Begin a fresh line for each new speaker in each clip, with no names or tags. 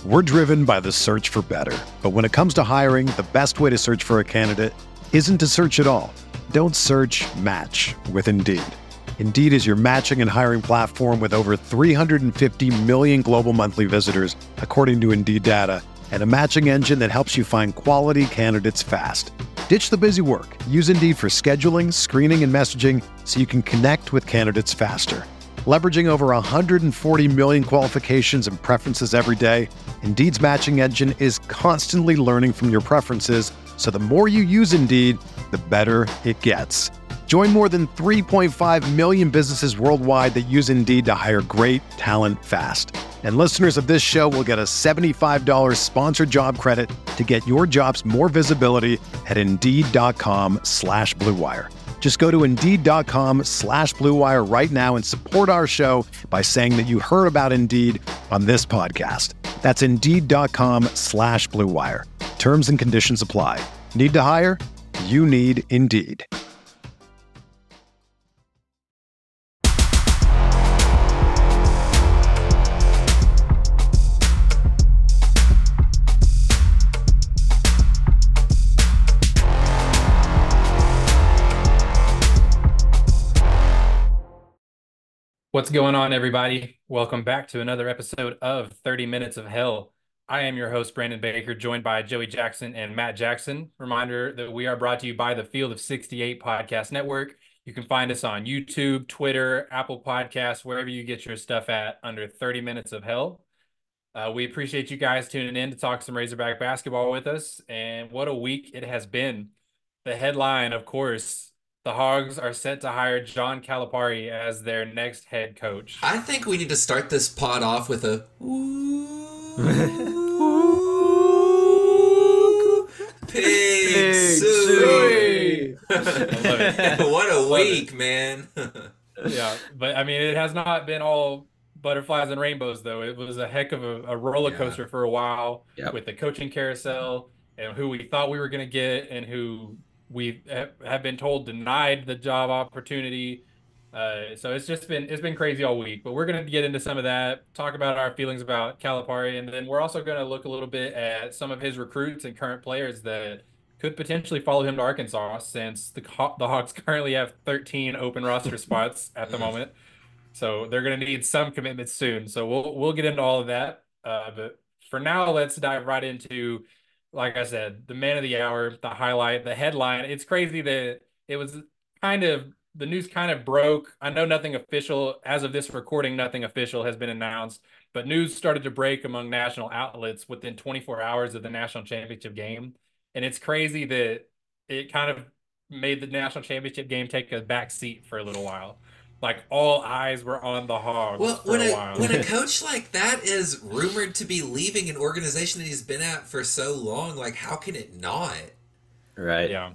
We're driven by the search for better. But when it comes to hiring, the best way to search for a candidate isn't to search at all. Don't search, match with Indeed. Indeed is your matching and hiring platform with over 350 million global monthly visitors, according to Indeed data, and a matching engine that helps you find quality candidates fast. Ditch the busy work. Use Indeed for scheduling, screening, and messaging so you can connect with candidates faster. Leveraging over 140 million qualifications and preferences every day, Indeed's matching engine is constantly learning from your preferences, so the more you use Indeed, the better it gets. Join more than 3.5 million businesses worldwide that use Indeed to hire great talent fast. And listeners of this show will get a $75 sponsored job credit to get your jobs more visibility at Indeed.com/Blue Wire. Just go to Indeed.com/Blue Wire right now and support our show by saying that you heard about Indeed on this podcast. That's Indeed.com/Blue Wire. Terms and conditions apply. Need to hire? You need Indeed.
What's going on, everybody? Welcome back to another episode of 30 Minutes of Hell. I am your host, Brandon Baker, joined by Joey Jackson and Matt Jackson. Reminder that we are brought to you by the Field of 68 Podcast Network. You can find us on YouTube, Twitter, Apple Podcasts, wherever you get your stuff at under 30 Minutes of Hell. We appreciate you guys tuning in to talk some Razorback basketball with us. And what a week it has been. The headline, of course, the Hogs are set to hire John Calipari as their next head coach.
I think we need to start this pod off with a pig suey. What a week, man.
Yeah, but I mean, it has not been all butterflies and rainbows, though. It was a heck of a roller coaster for a while with the coaching carousel and who we thought we were going to get and who we have been told denied the job opportunity. So it's been crazy all week, but we're going to get into some of that, talk about our feelings about Calipari, and then we're also going to look a little bit at some of his recruits and current players that could potentially follow him to Arkansas, since the Hogs currently have 13 open roster spots at the moment. So they're going to need some commitments soon. So we'll get into all of that. But for now, let's dive right into, like I said, the man of the hour, the highlight, the headline. It's crazy that it was the news kind of broke. I know nothing official, as of this recording, nothing official has been announced, but news started to break among national outlets within 24 hours of the national championship game. And it's crazy that it kind of made the national championship game take a back seat for a little while. Like, all eyes were on the Hogs for a while.
When a coach like that is rumored to be leaving an organization that he's been at for so long, like, how can it not?
Right.
Yeah.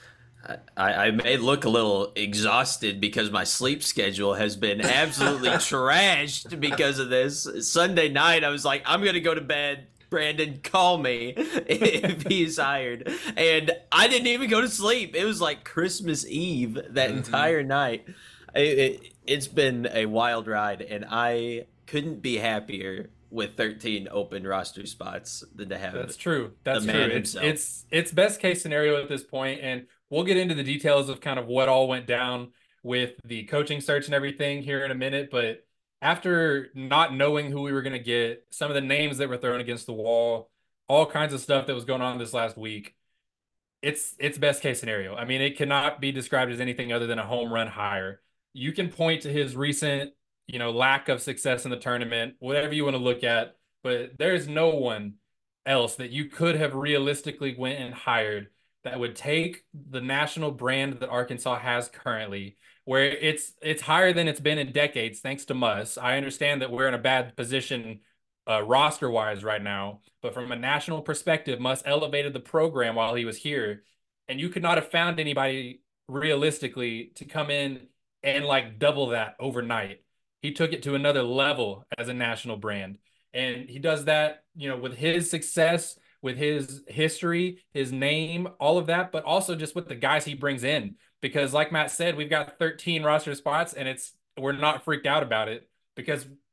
I may look a little exhausted because my sleep schedule has been absolutely trashed because of this. Sunday night, I was like, I'm going to go to bed. Brandon, call me if he's hired. And I didn't even go to sleep. It was like Christmas Eve that entire night. It's been a wild ride, and I couldn't be happier with 13 open roster spots than to have.
That's true. That's
the
true.
man himself.
It's best case scenario at this point, and we'll get into the details of kind of what all went down with the coaching search and everything here in a minute. But after not knowing who we were going to get, some of the names that were thrown against the wall, all kinds of stuff that was going on this last week, it's best case scenario. I mean, it cannot be described as anything other than a home run hire. You can point to his recent, lack of success in the tournament, whatever you want to look at, but there's no one else that you could have realistically went and hired that would take the national brand that Arkansas has currently, where it's higher than it's been in decades, thanks to Muss. I understand that we're in a bad position roster-wise right now, but from a national perspective, Muss elevated the program while he was here, and you could not have found anybody realistically to come in and like double that overnight. He took it to another level as a national brand, and he does that, with his success, with his history, his name, all of that, but also just with the guys he brings in. Because like Matt said, we've got 13 roster spots, and we're not freaked out about it because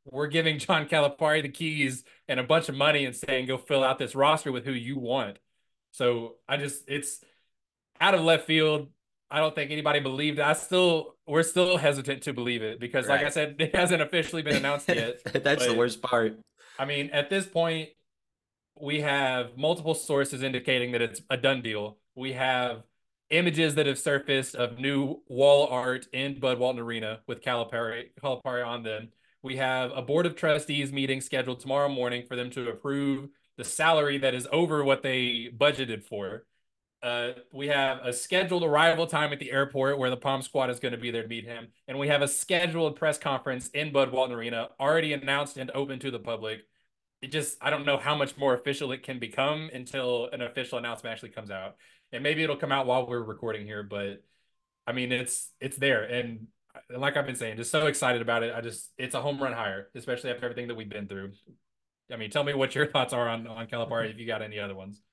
we're giving John Calipari the keys and a bunch of money and saying, go fill out this roster with who you want. So it's out of left field. I don't think anybody believed it. We're still hesitant to believe it because, like I said, it hasn't officially been announced yet.
That's the worst part.
I mean, at this point, we have multiple sources indicating that it's a done deal. We have images that have surfaced of new wall art in Bud Walton Arena with Calipari on them. We have a board of trustees meeting scheduled tomorrow morning for them to approve the salary that is over what they budgeted for. We have a scheduled arrival time at the airport where the Palm Squad is going to be there to meet him. And we have a scheduled press conference in Bud Walton Arena, already announced and open to the public. I don't know how much more official it can become until an official announcement actually comes out. And maybe it'll come out while we're recording here, but I mean, it's there. And like I've been saying, just so excited about it. It's a home run hire, especially after everything that we've been through. I mean, tell me what your thoughts are on Calipari if you got any other ones.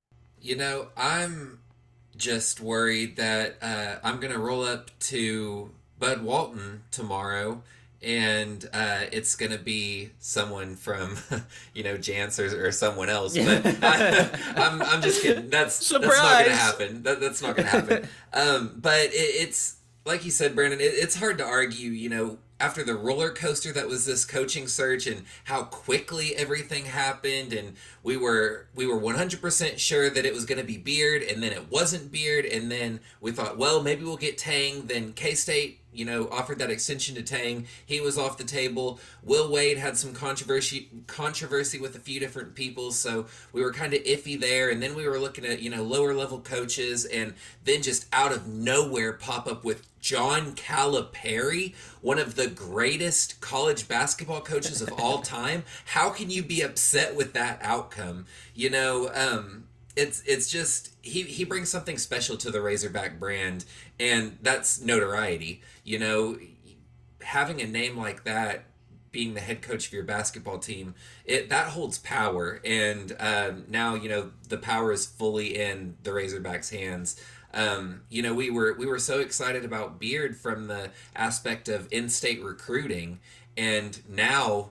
I'm just worried that I'm going to roll up to Bud Walton tomorrow and it's going to be someone from, Jance or someone else. But I'm just kidding. That's not going to happen. That's not going to happen. But it's, like you said, Brandon, it's hard to argue, after the roller coaster that was this coaching search and how quickly everything happened, and we were 100% sure that it was going to be Beard, and then it wasn't Beard, and then we thought, well, maybe we'll get Tang. Then K-State offered that extension to Tang. He was off the table. Will Wade had some controversy with a few different people, so we were kind of iffy there. And then we were looking at lower level coaches, and then just out of nowhere pop up with John Calipari, one of the greatest college basketball coaches of all time. How can you be upset with that outcome? It's just he brings something special to the Razorback brand, and that's notoriety. Having a name like that, being the head coach of your basketball team, that holds power. And now the power is fully in the Razorbacks' hands. We were so excited about Beard from the aspect of in-state recruiting, and now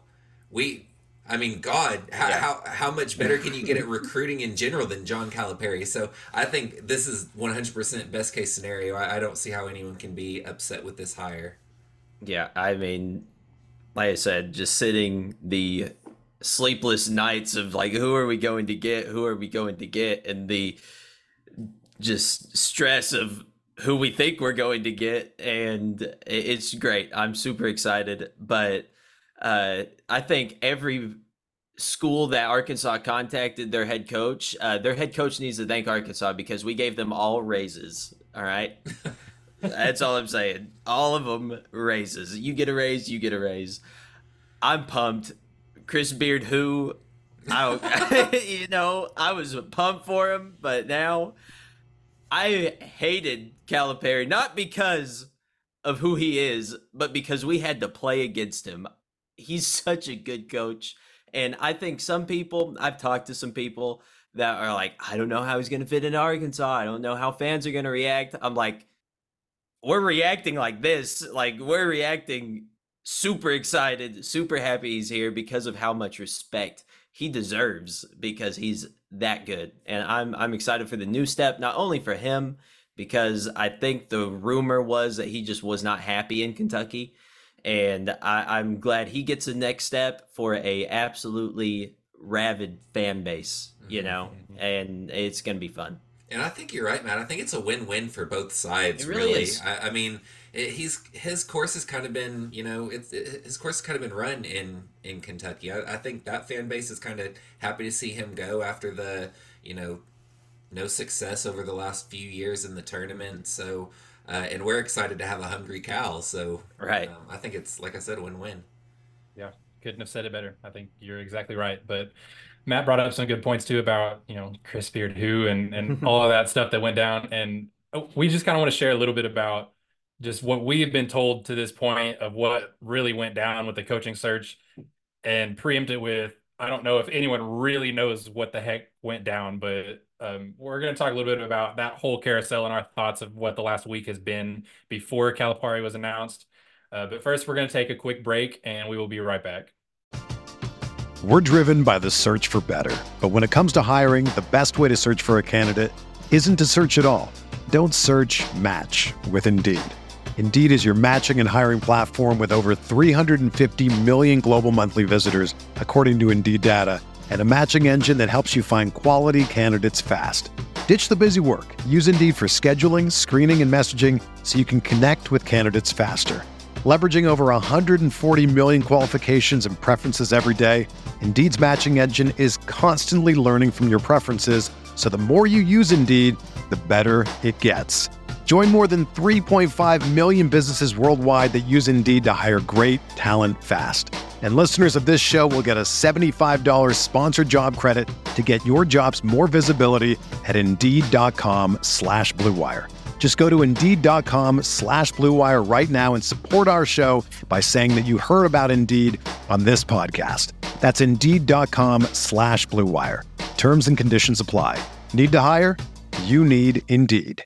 how much better can you get at recruiting in general than John Calipari? So I think this is 100% best case scenario. I don't see how anyone can be upset with this hire.
Yeah, I mean, like I said, just sitting the sleepless nights of like, who are we going to get? Who are we going to get? And the just stress of who we think we're going to get. And it's great. I'm super excited. But I think every school that Arkansas contacted their head coach needs to thank Arkansas because we gave them all raises. All right. That's all I'm saying. All of them raises. You get a raise, you get a raise. I'm pumped. Chris Beard, I was pumped for him, but now I hated Calipari, not because of who he is, but because we had to play against him. He's such a good coach. And I think I've talked to some people that are like, I don't know how he's going to fit into Arkansas. I don't know how fans are going to react. I'm like, we're reacting like this. Like, we're reacting super excited, super happy he's here because of how much respect he deserves because he's that good. And I'm excited for the new step, not only for him, because I think the rumor was that he just was not happy in Kentucky. And I'm glad he gets the next step for a absolutely rabid fan base, and it's going to be fun.
And I think you're right, Matt. I think it's a win-win for both sides.
It really is.
I mean, his course has kind of been, his course has kind of been run in Kentucky. I think that fan base is kind of happy to see him go after the, no success over the last few years in the tournament. So, and we're excited to have a hungry Cal. So,
right.
I think it's, like I said, a win-win.
Yeah, couldn't have said it better. I think you're exactly right. But Matt brought up some good points too about, Chris Beard and all of that stuff that went down. And we just kind of want to share a little bit about just what we have been told to this point of what really went down with the coaching search and preempt it with, I don't know if anyone really knows what the heck went down, but we're going to talk a little bit about that whole carousel and our thoughts of what the last week has been before Calipari was announced. But first, we're going to take a quick break, and we will be right back.
We're driven by the search for better. But when it comes to hiring, the best way to search for a candidate isn't to search at all. Don't search, match with Indeed. Indeed is your matching and hiring platform with over 350 million global monthly visitors, according to Indeed data, and a matching engine that helps you find quality candidates fast. Ditch the busy work. Use Indeed for scheduling, screening, and messaging so you can connect with candidates faster. Leveraging over 140 million qualifications and preferences every day, Indeed's matching engine is constantly learning from your preferences, so the more you use Indeed, the better it gets. Join more than 3.5 million businesses worldwide that use Indeed to hire great talent fast. And listeners of this show will get a $75 sponsored job credit to get your jobs more visibility at Indeed.com/Blue Wire. Just go to Indeed.com/Blue Wire right now and support our show by saying that you heard about Indeed on this podcast. That's Indeed.com/Blue Wire. Terms and conditions apply. Need to hire? You need Indeed.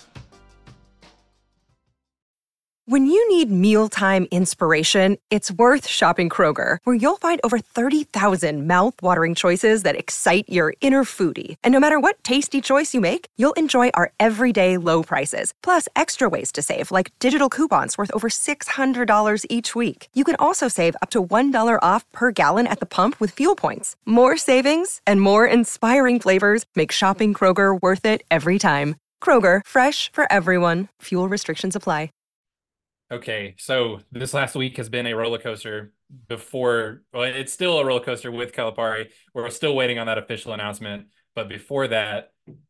When you need mealtime inspiration, it's worth shopping Kroger, where you'll find over 30,000 mouth-watering choices that excite your inner foodie. And no matter what tasty choice you make, you'll enjoy our everyday low prices, plus extra ways to save, like digital coupons worth over $600 each week. You can also save up to $1 off per gallon at the pump with fuel points. More savings and more inspiring flavors make shopping Kroger worth it every time. Kroger, fresh for everyone. Fuel restrictions apply.
Okay, so this last week has been a roller coaster it's still a roller coaster with Calipari. We're still waiting on that official announcement. But before that,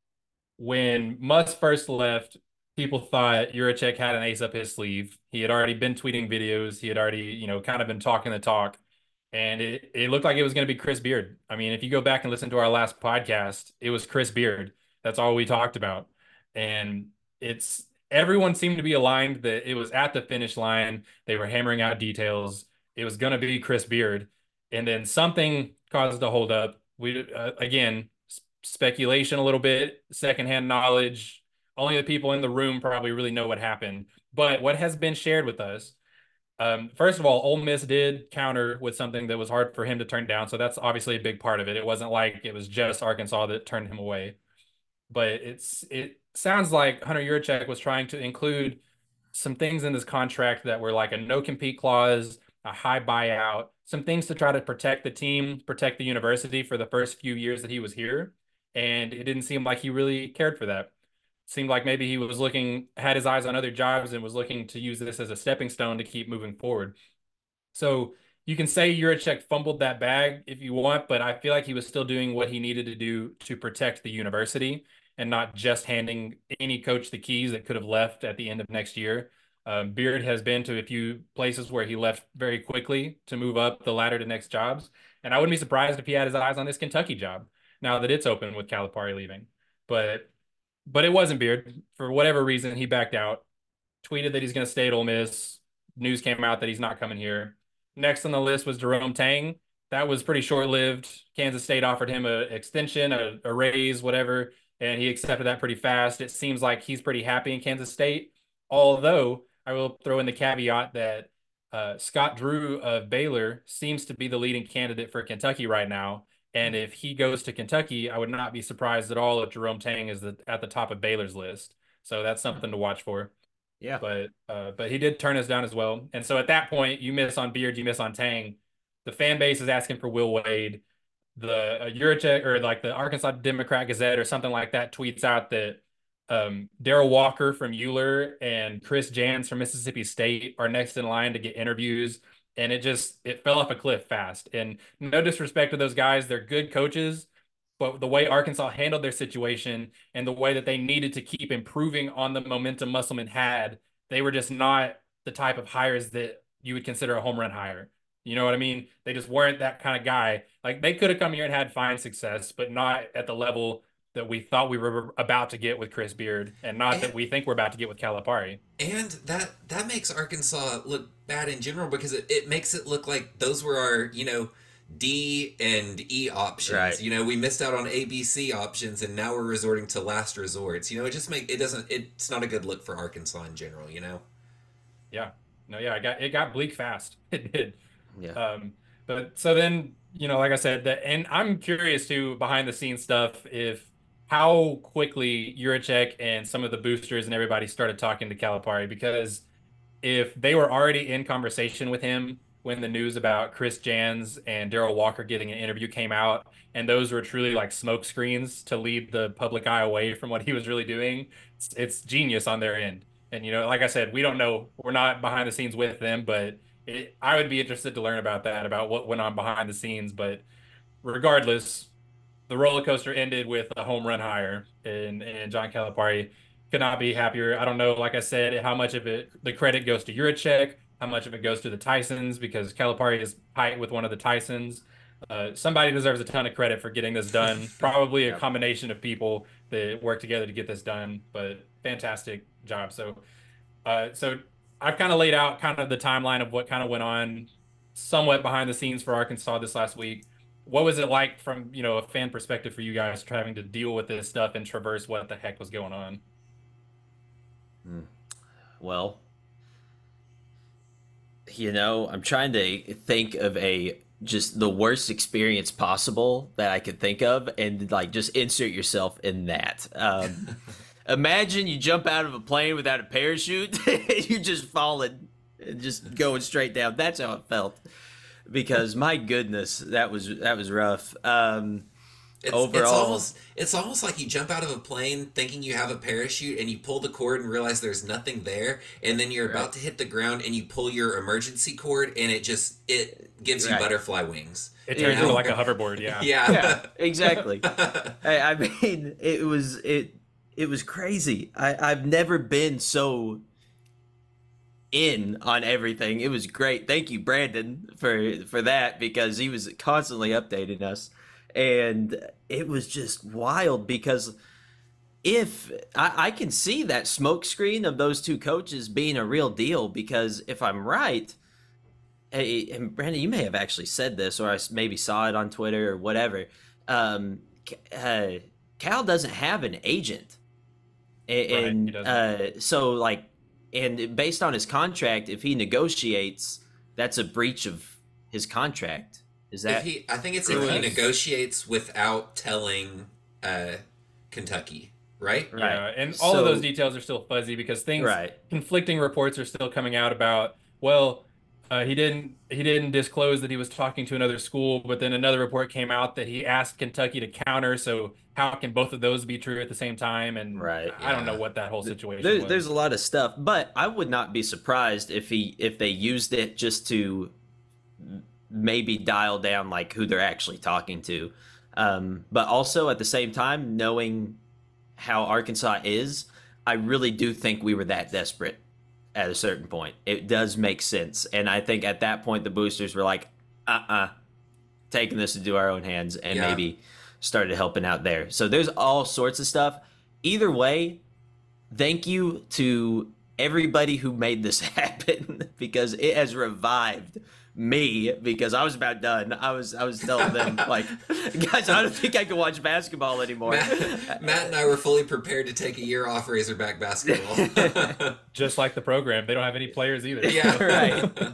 when Muss first left, people thought Juracek had an ace up his sleeve. He had already been tweeting videos. He had already, kind of been talking the talk. And it looked like it was going to be Chris Beard. I mean, if you go back and listen to our last podcast, it was Chris Beard. That's all we talked about. And everyone seemed to be aligned that it was at the finish line. They were hammering out details. It was going to be Chris Beard. And then something caused a hold up. Again, speculation a little bit, secondhand knowledge. Only the people in the room probably really know what happened. But what has been shared with us, first of all, Ole Miss did counter with something that was hard for him to turn down. So that's obviously a big part of it. It wasn't like it was just Arkansas that turned him away. But it sounds like Hunter Yurachek was trying to include some things in this contract that were like a no-compete clause, a high buyout, some things to try to protect the team, protect the university for the first few years that he was here. And it didn't seem like he really cared for that. It seemed like maybe he was had his eyes on other jobs and was looking to use this as a stepping stone to keep moving forward. So you can say Juracek fumbled that bag if you want, but I feel like he was still doing what he needed to do to protect the university and not just handing any coach the keys that could have left at the end of next year. Beard has been to a few places where he left very quickly to move up the ladder to next jobs. And I wouldn't be surprised if he had his eyes on this Kentucky job now that it's open with Calipari leaving. But it wasn't Beard. For whatever reason, he backed out, tweeted that he's going to stay at Ole Miss. News came out that he's not coming here. Next on the list was Jerome Tang. That was pretty short-lived. Kansas State offered him an extension, a raise, whatever, and he accepted that pretty fast. It seems like he's pretty happy in Kansas State, although I will throw in the caveat that Scott Drew of Baylor seems to be the leading candidate for Kentucky right now. And if he goes to Kentucky, I would not be surprised at all if Jerome Tang is at the top of Baylor's list. So that's something to watch for.
Yeah.
But he did turn us down as well. And so at that point, you miss on Beard, you miss on Tang. The fan base is asking for Will Wade. The Juracek or like the Arkansas Democrat Gazette or something like that tweets out that Darrell Walker from Euler and Chris Jans from Mississippi State are next in line to get interviews. And it fell off a cliff fast. And no disrespect to those guys. They're good coaches. But the way Arkansas handled their situation and the way that they needed to keep improving on the momentum Musselman had, they were just not the type of hires that you would consider a home run hire. You know what I mean? They just weren't that kind of guy. Like, they could have come here and had fine success, but not at the level that we thought we were about to get with Chris Beard, and not that we think we're about to get with Calipari.
And that makes Arkansas look bad in general, because it makes it look like those were our, D and E options.
Right.
We missed out on A, B, C options, and now we're resorting to last resorts. It's not a good look for Arkansas in general.
Yeah. No, yeah, it got bleak fast. It did.
Yeah.
But so then, like I said, and I'm curious too, behind the scenes stuff, if how quickly Juracek and some of the boosters and everybody started talking to Calipari, because if they were already in conversation with him when the news about Chris Jans and Darrell Walker getting an interview came out, and those were truly like smoke screens to lead the public eye away from what he was really doing, it's genius on their end. And like I said, we don't know, we're not behind the scenes with them, but I would be interested to learn about that, about what went on behind the scenes. But regardless, the roller coaster ended with a home run hire, and John Calipari could not be happier. I don't know, like I said, how much of it the credit goes to Juracek, how much of it goes to the Tysons, because Calipari is tight with one of the Tysons. Somebody deserves a ton of credit for getting this done. Probably a
Yep.
combination of people that work together to get this done, but fantastic job. So I've kind of laid out kind of the timeline of what kind of went on somewhat behind the scenes for Arkansas this last week. What was it like from, a fan perspective for you guys having to deal with this stuff and traverse what the heck was going on?
Well, I'm trying to think of just the worst experience possible that I could think of, and like just insert yourself in that. Imagine you jump out of a plane without a parachute, and you're just falling, and just going straight down. That's how it felt. Because my goodness, that was rough. Overall,
It's almost like you jump out of a plane thinking you have a parachute and you pull the cord and realize there's nothing there, and then you're about to hit the ground and you pull your emergency cord and it gives you butterfly wings.
It turns into like a hoverboard, yeah.
Yeah,
exactly. I mean, it was crazy. I've never been so in on everything. It was great. Thank you, Brandon, for that, because he was constantly updating us. And it was just wild, because if I can see that smoke screen of those two coaches being a real deal, because if I'm right, and Brandon, you may have actually said this, or I maybe saw it on Twitter or whatever, Cal doesn't have an agent. And
right,
so like, and based on his contract, if he negotiates, that's a breach of his contract. Is that?
I think it's if he negotiates without telling Kentucky, right?
Yeah, and all of those details are still fuzzy because conflicting reports are still coming out about, well, he didn't disclose that he was talking to another school, but then another report came out that he asked Kentucky to counter. So how can both of those be true at the same time? And I don't know what that whole situation was.
There's a lot of stuff, but I would not be surprised if they used it just to maybe dial down like who they're actually talking to. But also at the same time, knowing how Arkansas is, I really do think we were that desperate at a certain point. It does make sense. And I think at that point, the boosters were like, taking this into our own hands, and maybe started helping out there. So there's all sorts of stuff. Either way, thank you to everybody who made this happen, because it has revived me, because I was about done. I was telling them, like, guys, I don't think I can watch basketball anymore.
Matt and I were fully prepared to take a year off Razorback basketball.
Just like the program. They don't have any players either.
Yeah.
Right.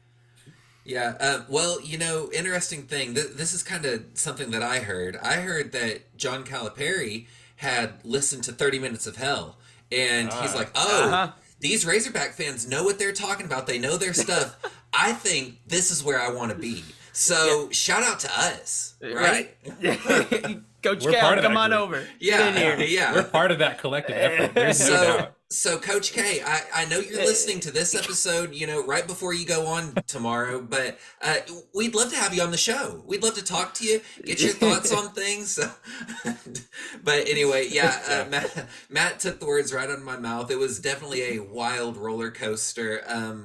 Yeah. Well, interesting thing. This is kind of something that I heard. I heard that John Calipari had listened to 30 Minutes of Hell, and he's like, these Razorback fans know what they're talking about. They know their stuff. I think this is where I want to be. So shout out to us, right?
Coach Cal, come on over.
Yeah.
We're part of that collective effort. There's no doubt.
So Coach K, I know you're listening to this episode, right before you go on tomorrow, but we'd love to have you on the show. We'd love to talk to you, get your thoughts on things. But anyway, Matt took the words right out of my mouth. It was definitely a wild roller coaster.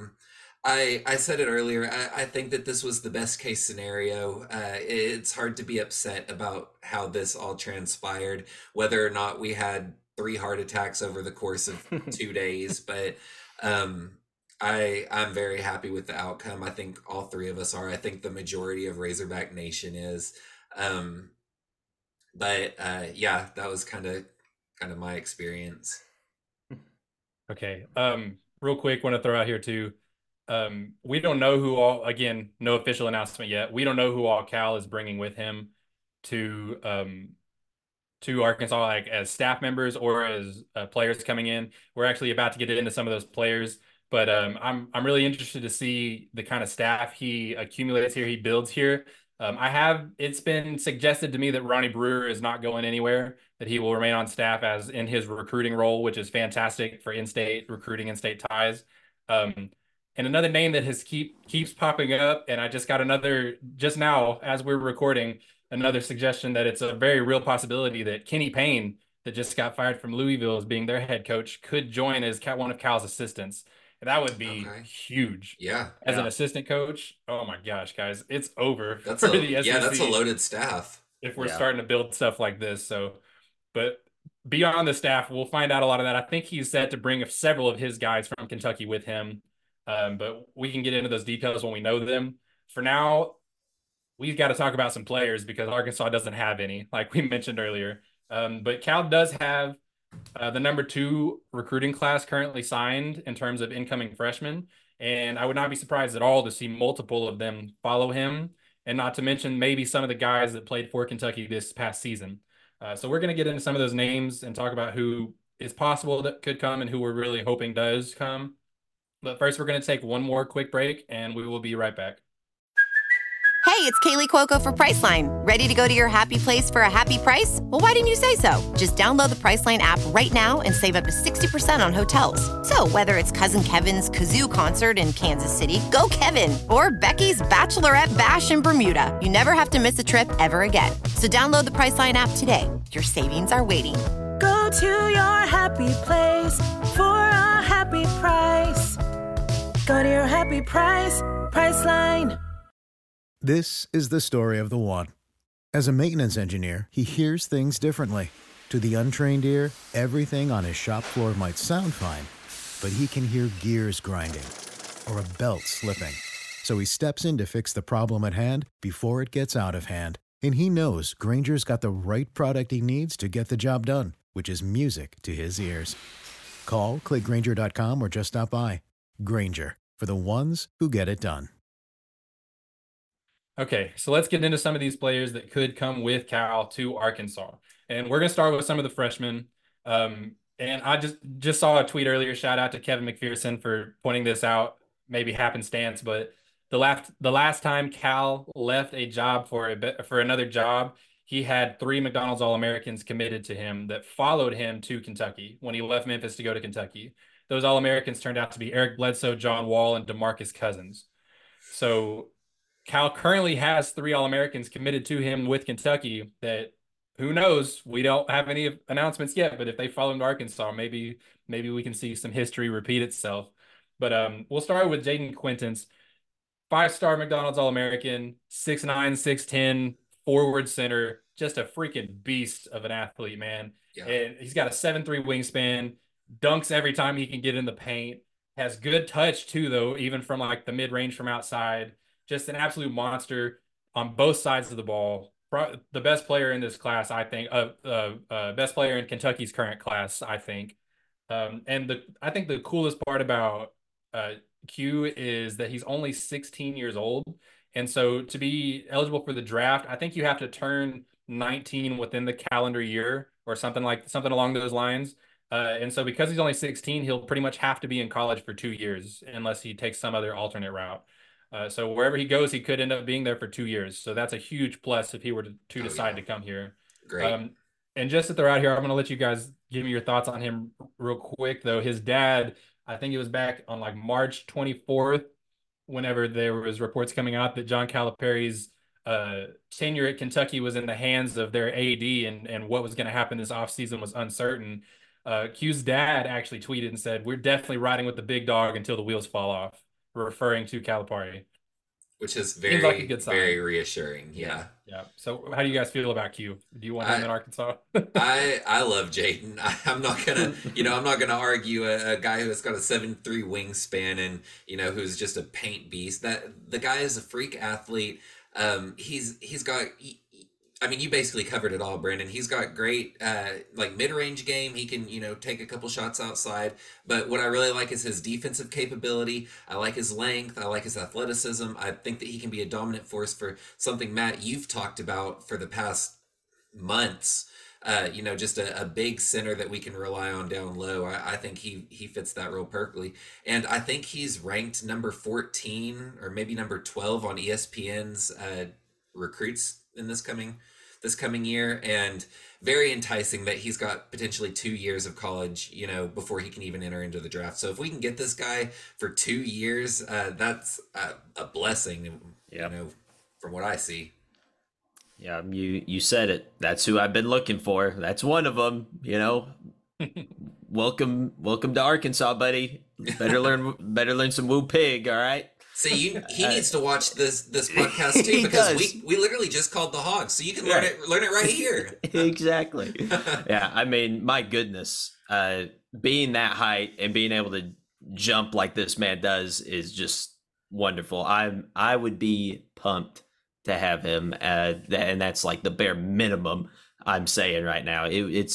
I said it earlier. I think that this was the best case scenario. It's hard to be upset about how this all transpired, whether or not we had 3 heart attacks over the course of 2 days. But I'm very happy with the outcome. I think all 3 of us are. I think the majority of Razorback Nation is. But that was kind of my experience.
Okay. Real quick, want to throw out here too. We don't know who all, again, no official announcement yet. We don't know who all Cal is bringing with him to Arkansas, like as staff members or as players coming in. We're actually about to get into some of those players, but I'm really interested to see the kind of staff he accumulates here, he builds here. It's been suggested to me that Ronnie Brewer is not going anywhere, that he will remain on staff as in his recruiting role, which is fantastic for in-state recruiting, in-state ties. And another name that keeps popping up, and I just got another just now as we're recording, another suggestion that it's a very real possibility that Kenny Payne, that just got fired from Louisville as being their head coach, could join as one of Cal's assistants. And that would be huge.
Yeah.
As an assistant coach, oh my gosh, guys, it's over
That's
for the SEC.
Yeah, that's a loaded staff.
If we're starting to build stuff like this. So, but beyond the staff, we'll find out a lot of that. I think he's set to bring several of his guys from Kentucky with him. But we can get into those details when we know them. For now, we've got to talk about some players because Arkansas doesn't have any, like we mentioned earlier. But Cal does have the number 2 recruiting class currently signed in terms of incoming freshmen. And I would not be surprised at all to see multiple of them follow him, and not to mention maybe some of the guys that played for Kentucky this past season. So we're going to get into some of those names and talk about who is possible that could come and who we're really hoping does come. But first, we're going to take one more quick break, and we will be right back.
Hey, it's Kaylee Cuoco for Priceline. Ready to go to your happy place for a happy price? Well, why didn't you say so? Just download the Priceline app right now and save up to 60% on hotels. So whether it's Cousin Kevin's Kazoo Concert in Kansas City, go Kevin, or Becky's Bachelorette Bash in Bermuda, you never have to miss a trip ever again. So download the Priceline app today. Your savings are waiting.
Go to your happy place for a happy price. Go to your happy price, Priceline.
This is the story of the one. As a maintenance engineer, he hears things differently. To the untrained ear, everything on his shop floor might sound fine, but he can hear gears grinding or a belt slipping. So he steps in to fix the problem at hand before it gets out of hand. And he knows Grainger's got the right product he needs to get the job done, which is music to his ears. Call, click Grainger.com, or just stop by. Grainger, for the ones who get it done.
Okay, so let's get into some of these players that could come with Cal to Arkansas. And we're going to start with some of the freshmen. And I just saw a tweet earlier, shout out to Kevin McPherson for pointing this out, maybe happenstance, but the last time Cal left a job for another job, he had 3 McDonald's All-Americans committed to him that followed him to Kentucky when he left Memphis to go to Kentucky. Those All-Americans turned out to be Eric Bledsoe, John Wall, and DeMarcus Cousins. So Cal currently has 3 All-Americans committed to him with Kentucky that, who knows, we don't have any announcements yet, but if they follow him to Arkansas, maybe we can see some history repeat itself. But we'll start with Jaden Quintons, 5-star McDonald's All-American, 6'9", 6'10", forward center, just a freaking beast of an athlete, man. Yeah. And he's got a 7'3" wingspan, dunks every time he can get in the paint, has good touch too, though, even from like the mid-range from outside. Just an absolute monster on both sides of the ball. The best player in this class, I think. Best player in Kentucky's current class, I think. And I think the coolest part about Q is that he's only 16 years old. And so to be eligible for the draft, I think you have to turn 19 within the calendar year or something along those lines. And so because he's only 16, he'll pretty much have to be in college for 2 years unless he takes some other alternate route. So wherever he goes, he could end up being there for 2 years. So that's a huge plus if he were to decide to come here.
Great.
And just that they're out here, I'm going to let you guys give me your thoughts on him real quick, though. His dad, I think it was back on like March 24th, whenever there was reports coming out that John Calipari's tenure at Kentucky was in the hands of their AD and what was going to happen this offseason was uncertain. Q's dad actually tweeted and said, "We're definitely riding with the big dog until the wheels fall off," referring to Calipari.
Which is very,
like a good sign.
Very reassuring. Yeah.
Yeah. So how do you guys feel about Q? Do you want him in Arkansas?
I love Jaden. I'm not gonna argue a guy who has got a 7'3" wingspan and, who's just a paint beast. That the guy is a freak athlete. He's got I mean, you basically covered it all, Brandon. He's got great, like mid-range game. He can, take a couple shots outside. But what I really like is his defensive capability. I like his length. I like his athleticism. I think that he can be a dominant force for something, Matt, you've talked about for the past months. Just a big center that we can rely on down low. I think he fits that role perfectly. And I think he's ranked number 14 or maybe number 12 on ESPN's recruits in this coming year, and very enticing that he's got potentially 2 years of college, before he can even enter into the draft. So if we can get this guy for 2 years, that's a blessing, from what I see.
Yeah, you said it. That's who I've been looking for. That's one of them, Welcome to Arkansas, buddy. Better learn some Woo Pig, all right?
See, he needs to watch this podcast too, because we literally just called the Hogs, so you can learn it right here.
Exactly. Yeah, I mean, my goodness, being that height and being able to jump like this man does is just wonderful. I would be pumped to have him, and that's like the bare minimum I'm saying right now.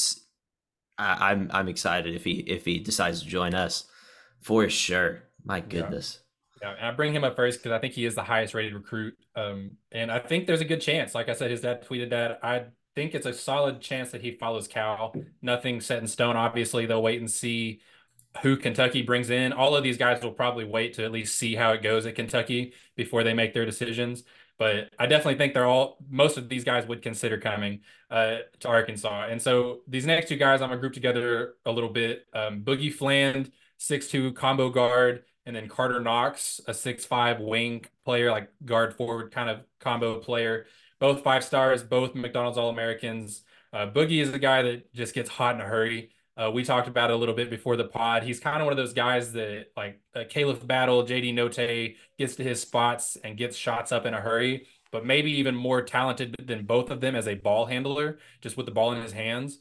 I'm excited if he decides to join us for sure. My goodness.
Yeah, and I bring him up first because I think he is the highest rated recruit. And I think there's a good chance. Like I said, his dad tweeted that. I think it's a solid chance that he follows Cal. Nothing set in stone. Obviously, they'll wait and see who Kentucky brings in. All of these guys will probably wait to at least see how it goes at Kentucky before they make their decisions. But I definitely think most of these guys would consider coming to Arkansas. And so these next two guys, I'm going to group together a little bit. Boogie Fland, 6'2" combo guard. And then Carter Knox, a 6'5" wing player, like guard forward kind of combo player. Both 5 stars, both McDonald's All-Americans. Boogie is the guy that just gets hot in a hurry. We talked about it a little bit before the pod. He's kind of one of those guys that, like Caleb Battle, JD Notae, gets to his spots and gets shots up in a hurry, but maybe even more talented than both of them as a ball handler, just with the ball in his hands.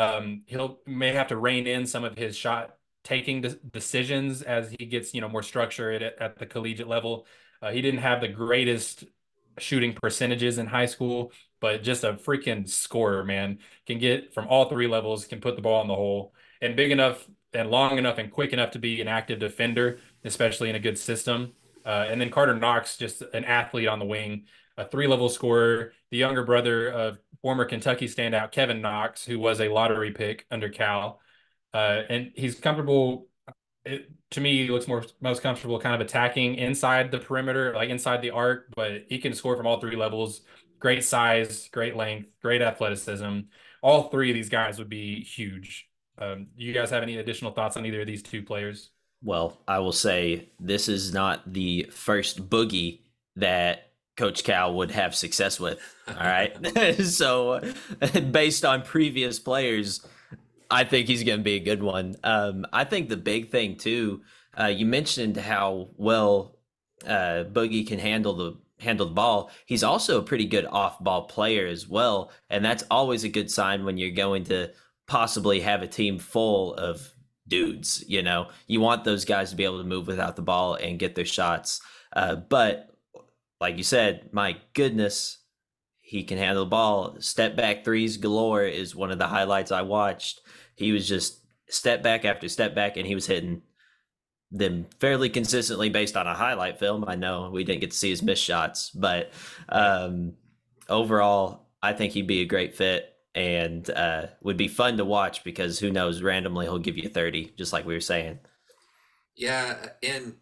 He'll may have to rein in some of his shot taking decisions as he gets, more structure at the collegiate level. He didn't have the greatest shooting percentages in high school, but just a freaking scorer, man. Can get from all 3 levels, can put the ball in the hole, and big enough and long enough and quick enough to be an active defender, especially in a good system. And then Carter Knox, just an athlete on the wing, a 3-level scorer, the younger brother of former Kentucky standout Kevin Knox, who was a lottery pick under Cal. And he's comfortable. To me, he looks most comfortable kind of attacking inside the perimeter, like inside the arc, but he can score from all 3 levels. Great size, great length, great athleticism. All 3 of these guys would be huge. Do you guys have any additional thoughts on either of these 2 players?
Well, I will say this is not the first Boogie that Coach Cal would have success with. All right. So based on previous players, I think he's going to be a good one. I think the big thing too, you mentioned how well Boogie can handle the ball. He's also a pretty good off-ball player as well, and that's always a good sign when you're going to possibly have a team full of dudes. You want those guys to be able to move without the ball and get their shots. But like you said, my goodness, he can handle the ball. Step back threes galore is one of the highlights I watched. He was just step back after step back, and he was hitting them fairly consistently based on a highlight film. I know we didn't get to see his missed shots, but overall, I think he'd be a great fit and would be fun to watch because who knows, randomly he'll give you 30, just like we were saying.
Yeah, and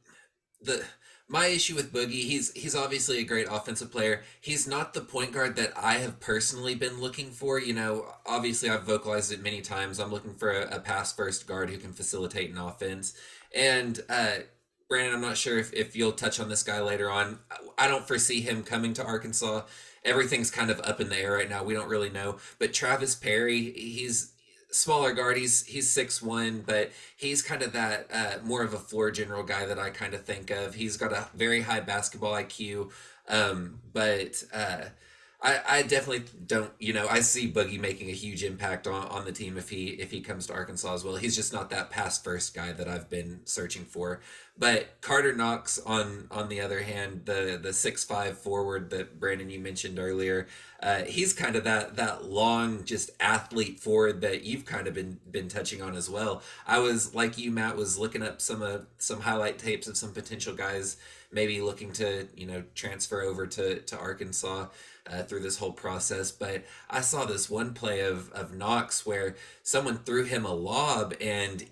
my issue with Boogie, he's obviously a great offensive player. He's not the point guard that I have personally been looking for. Obviously I've vocalized it many times. I'm looking for a pass-first guard who can facilitate an offense. And Brandon, I'm not sure if you'll touch on this guy later on. I don't foresee him coming to Arkansas. Everything's kind of up in the air right now. We don't really know. But Travis Perry, he's smaller guard. He's 6'1", but he's kind of that more of a floor general guy that I kind of think of. He's got a very high basketball IQ, but I definitely don't, I see Boogie making a huge impact on the team if he comes to Arkansas as well. He's just not that pass first guy that I've been searching for. But Carter Knox on the other hand, the 6'5" forward that Brandon you mentioned earlier, he's kind of that long just athlete forward that you've kind of been touching on as well. I was like you, Matt, was looking up some highlight tapes of some potential guys maybe looking to transfer over to Arkansas through this whole process. But I saw this one play of Knox where someone threw him a lob, and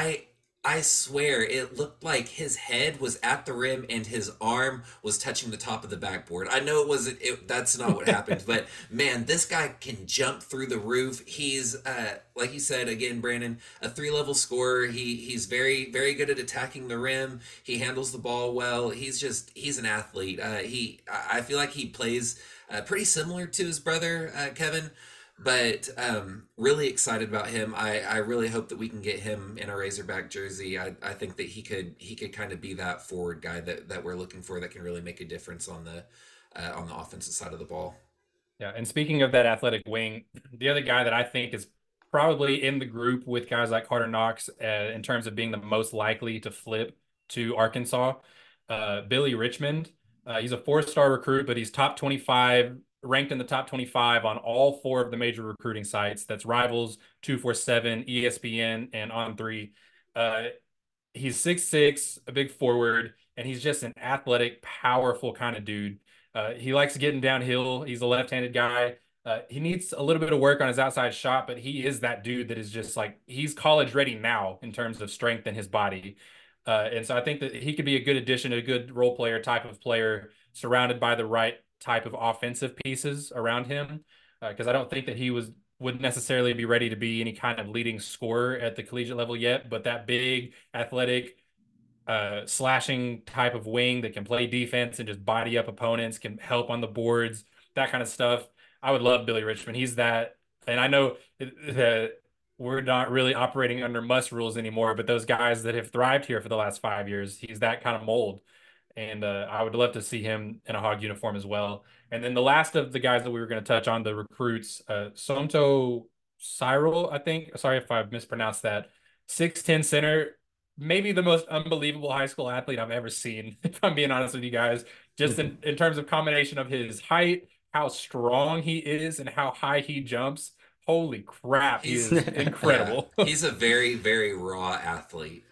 I swear it looked like his head was at the rim and his arm was touching the top of the backboard. I know that's not what happened, but man, this guy can jump through the roof. He's like you said again, Brandon, a 3-level scorer. He's very, very good at attacking the rim. He handles the ball well. He's an athlete. I feel like he plays pretty similar to his brother Kevin. But really excited about him. I really hope that we can get him in a Razorback jersey. I think that he could kind of be that forward guy that we're looking for, that can really make a difference on the offensive side of the ball.
Yeah, and speaking of that athletic wing, the other guy that I think is probably in the group with guys like Carter Knox in terms of being the most likely to flip to Arkansas, Billy Richmond. He's a 4-star recruit, but he's top 25, ranked in the top 25 on all 4 of the major recruiting sites. That's Rivals, 247, ESPN, and On3. He's 6'6", a big forward, and he's just an athletic, powerful kind of dude. He likes getting downhill. He's a left-handed guy. He needs a little bit of work on his outside shot, but he is that dude that is just like, he's college ready now in terms of strength in his body. And so I think that he could be a good addition, a good role player type of player, surrounded by the right type of offensive pieces around him. Because I don't think that he would necessarily be ready to be any kind of leading scorer at the collegiate level yet, but that big, athletic, slashing type of wing that can play defense and just body up opponents, can help on the boards, that kind of stuff. I would love Billy Richmond. He's that. And I know that we're not really operating under Muss rules anymore, but those guys that have thrived here for the last 5 years, he's that kind of mold. And I would love to see him in a Hog uniform as well. And then the last of the guys that we were going to touch on, the recruits, Somto Cyril, I think. Sorry if I mispronounced that. 6'10" center, maybe the most unbelievable high school athlete I've ever seen, if I'm being honest with you guys. Just in terms of combination of his height, how strong he is, and how high he jumps. Holy crap, he's incredible.
Yeah, he's a very, very raw athlete.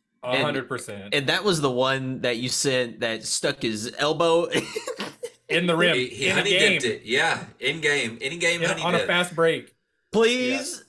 100%.
And that was the one that you sent that stuck his elbow
in the rim.
He honey dipped it. Yeah, in game honey
on
dip.
A fast break.
Please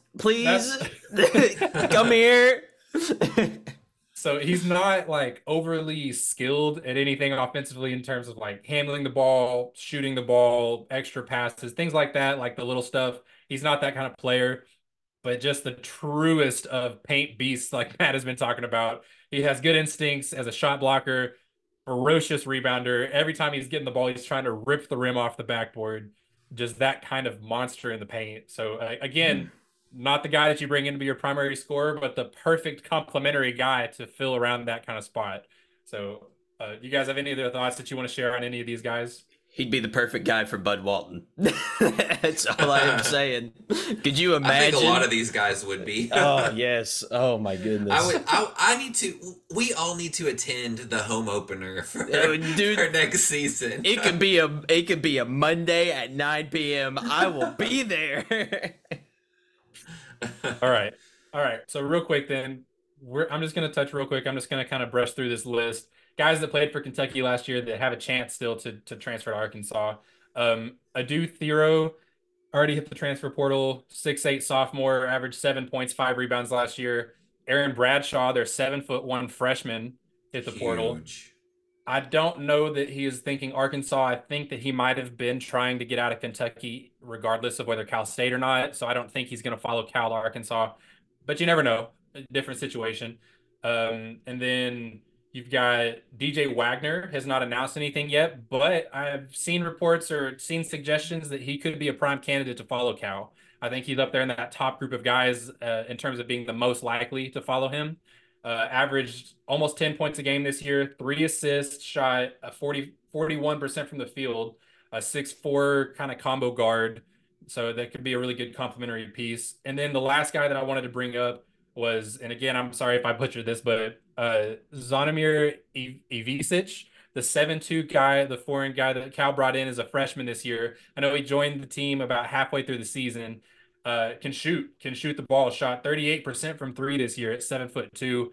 come here.
So he's not like overly skilled at anything offensively in terms of like handling the ball, shooting the ball, extra passes, things like that, like the little stuff. He's not that kind of player, but just the truest of paint beasts, like Matt has been talking about. He has good instincts as a shot blocker, ferocious rebounder. Every time he's getting the ball, he's trying to rip the rim off the backboard. Just that kind of monster in the paint. So again, not the guy that you bring in to be your primary scorer, but the perfect complementary guy to fill around that kind of spot. So you guys have any other thoughts that you want to share on any of these guys?
He'd be the perfect guy for Bud Walton. That's all I'm saying. Could you imagine?
I think a lot of these guys would be.
Oh yes. Oh my goodness.
We all need to attend the home opener for next season.
It could be a Monday at 9 p.m. I will be there.
All right. So real quick then, I'm just going to touch real quick. I'm just going to kind of brush through this list. Guys that played for Kentucky last year that have a chance still to transfer to Arkansas. Adu Thero already hit the transfer portal, 6'8" sophomore, averaged 7 points, 5 rebounds last year. Aaron Bradshaw, their 7'1" freshman, hit the portal. I don't know that he is thinking Arkansas. I think that he might have been trying to get out of Kentucky regardless of whether Cal State or not. So I don't think he's going to follow Cal to Arkansas. But you never know. A different situation. And then you've got DJ Wagner, has not announced anything yet, but I've seen reports or seen suggestions that he could be a prime candidate to follow Cal. I think he's up there in that top group of guys in terms of being the most likely to follow him. Averaged almost 10 points a game this year, 3 assists, shot 41% from the field. a 6'4" kind of combo guard. So that could be a really good complementary piece. And then the last guy that I wanted to bring up was, and again, I'm sorry if I butchered this, but Zvonimir Ivicic, the 7'2" guy, the foreign guy that Cal brought in as a freshman this year. I know he joined the team about halfway through the season. Can shoot the ball. Shot 38% from three this year at 7'2".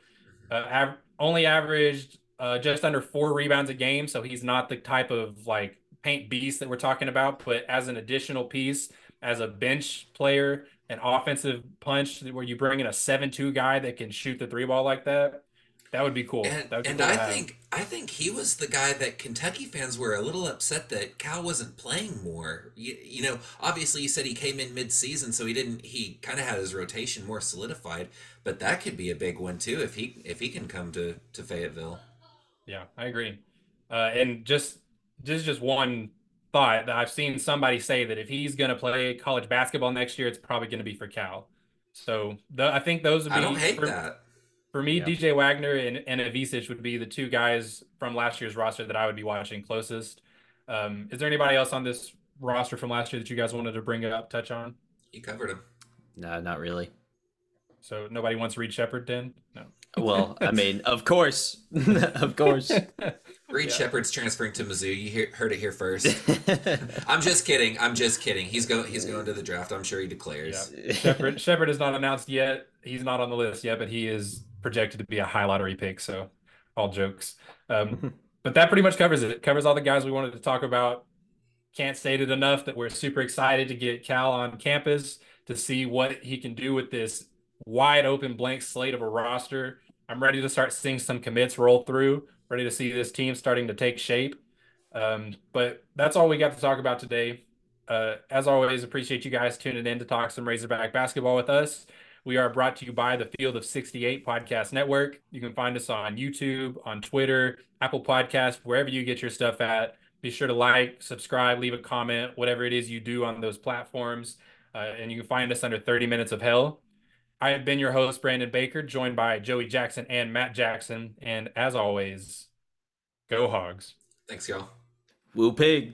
Only averaged just under 4 rebounds a game, so he's not the type of like paint beast that we're talking about. But as an additional piece, as a bench player, an offensive punch where you bring in a 7'2" guy that can shoot the three ball like that, that would be cool.
And I think he was the guy that Kentucky fans were a little upset that Cal wasn't playing more. You know, obviously you said he came in mid-season, so he kind of had his rotation more solidified, but that could be a big one too if he can come to Fayetteville.
Yeah, I agree. And just one thought that I've seen somebody say that if he's going to play college basketball next year, it's probably going to be for Cal. So I think those would be.
I don't hate that.
For me, DJ Wagner and Ivicic would be the two guys from last year's roster that I would be watching closest. Is there anybody else on this roster from last year that you guys wanted to bring up, touch on?
You covered him.
No, not really.
So nobody wants Reed Shepherd then? No.
Well, I mean, of course. Of course.
Reed Shepherd's transferring to Mizzou. You heard it here first. I'm just kidding. He's going to the draft. I'm sure he declares.
Yeah. Shepherd is not announced yet. He's not on the list yet, but he is projected to be a high lottery pick. So all jokes. But that pretty much covers it. It covers all the guys we wanted to talk about. Can't state it enough that we're super excited to get Cal on campus to see what he can do with this wide open blank slate of a roster. I'm ready to start seeing some commits roll through, ready to see this team starting to take shape. But that's all we got to talk about today. As always, appreciate you guys tuning in to talk some Razorback basketball with us. We are brought to you by the Field of 68 Podcast Network. You can find us on YouTube, on Twitter, Apple Podcasts, wherever you get your stuff at. Be sure to like, subscribe, leave a comment, whatever it is you do on those platforms. And you can find us under 30 Minutes of Hell. I have been your host, Brandon Baker, joined by Joey Jackson and Matt Jackson. And as always, go Hogs.
Thanks, y'all.
Woo Pig.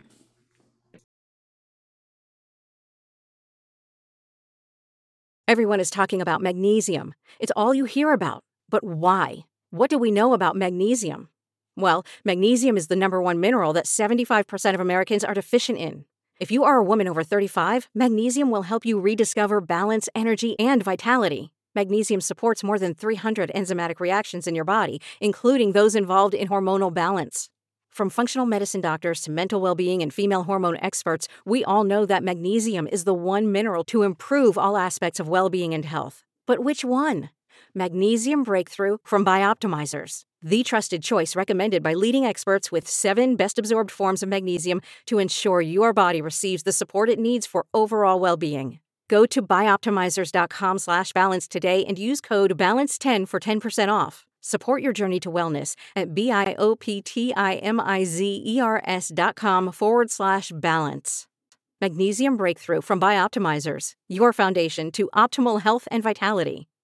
Everyone is talking about magnesium. It's all you hear about. But why? What do we know about magnesium? Well, magnesium is the #1 mineral that 75% of Americans are deficient in. If you are a woman over 35, magnesium will help you rediscover balance, energy, and vitality. Magnesium supports more than 300 enzymatic reactions in your body, including those involved in hormonal balance. From functional medicine doctors to mental well-being and female hormone experts, we all know that magnesium is the one mineral to improve all aspects of well-being and health. But which one? Magnesium Breakthrough from Bioptimizers, the trusted choice recommended by leading experts with 7 best-absorbed forms of magnesium to ensure your body receives the support it needs for overall well-being. Go to bioptimizers.com/balance today and use code BALANCE10 for 10% off. Support your journey to wellness at bioptimizers.com/balance. Magnesium Breakthrough from Bioptimizers, your foundation to optimal health and vitality.